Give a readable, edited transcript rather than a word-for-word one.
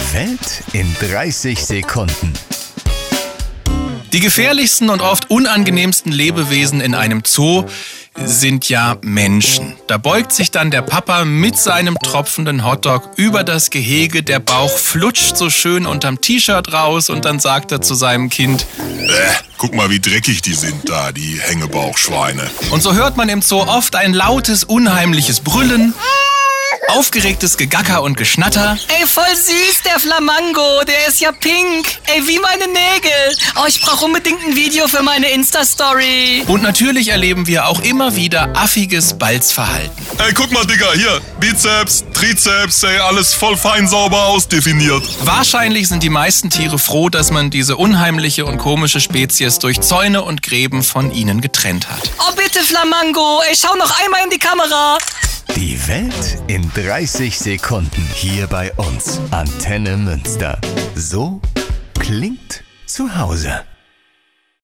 Die Welt in 30 Sekunden. Die gefährlichsten und oft unangenehmsten Lebewesen in einem Zoo sind ja Menschen. Da beugt sich dann der Papa mit seinem tropfenden Hotdog über das Gehege, der Bauch flutscht so schön unterm T-Shirt raus und dann sagt er zu seinem Kind: Guck mal, wie dreckig die sind da, die Hängebauchschweine. Und so hört man im Zoo oft ein lautes, unheimliches Brüllen, aufgeregtes Gegacker und Geschnatter. Ey, voll süß, der Flamingo, der ist ja pink. Ey, wie meine Nägel. Oh, ich brauche unbedingt ein Video für meine Insta-Story. Und natürlich erleben wir auch immer wieder affiges Balzverhalten. Ey, guck mal, Digga, hier, Bizeps, Trizeps, ey, alles voll fein sauber ausdefiniert. Wahrscheinlich sind die meisten Tiere froh, dass man diese unheimliche und komische Spezies durch Zäune und Gräben von ihnen getrennt hat. Oh, bitte, Flamingo. Ey, schau noch einmal in die Kamera. Die Welt in 30 Sekunden hier bei uns. Antenne Münster. So klingt zu Hause.